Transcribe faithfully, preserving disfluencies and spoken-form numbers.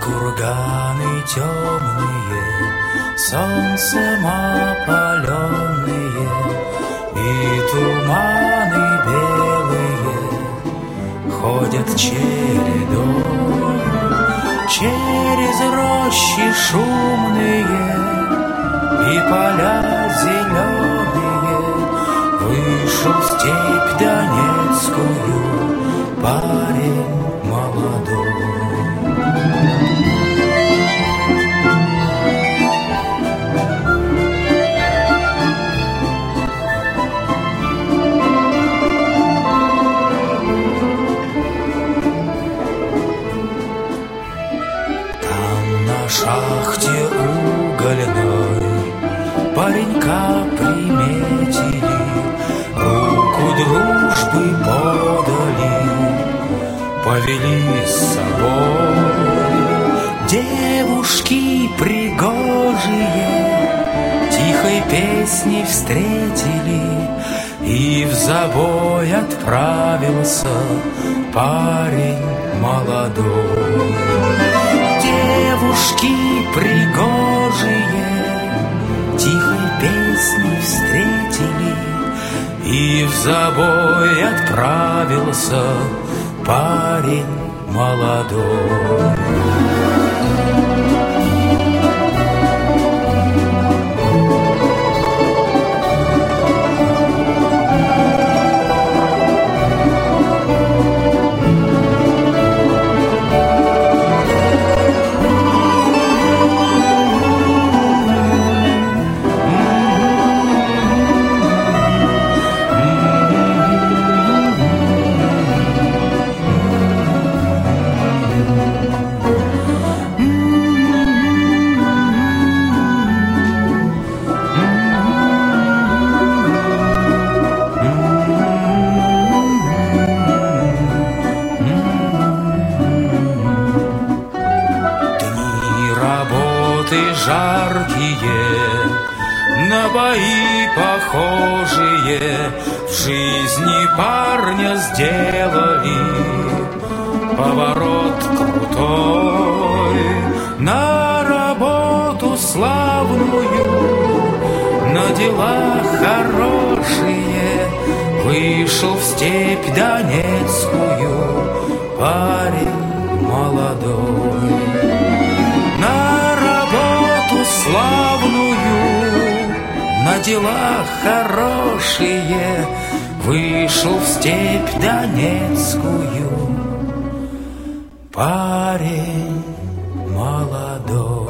курганы темные, солнцем опаленные, и туманы белые ходят чередой через рощи шумные и поля зеленые. Вышел в степь донецкую парень молодой. шахте угольной паренька приметили, руку дружбы подали, повели с собой. Девушки пригожие тихой песней встретили, и в забой отправился парень молодой. Девушки пригожие тихой песней встретили, и в забой отправился парень молодой. Жаркие, на бои похожие, в жизни парня сделали поворот крутой. На работу славную, на дела хорошие вышел в степь донецкую парень молодой. Славную, на дела хорошие вышел в степь донецкую парень молодой.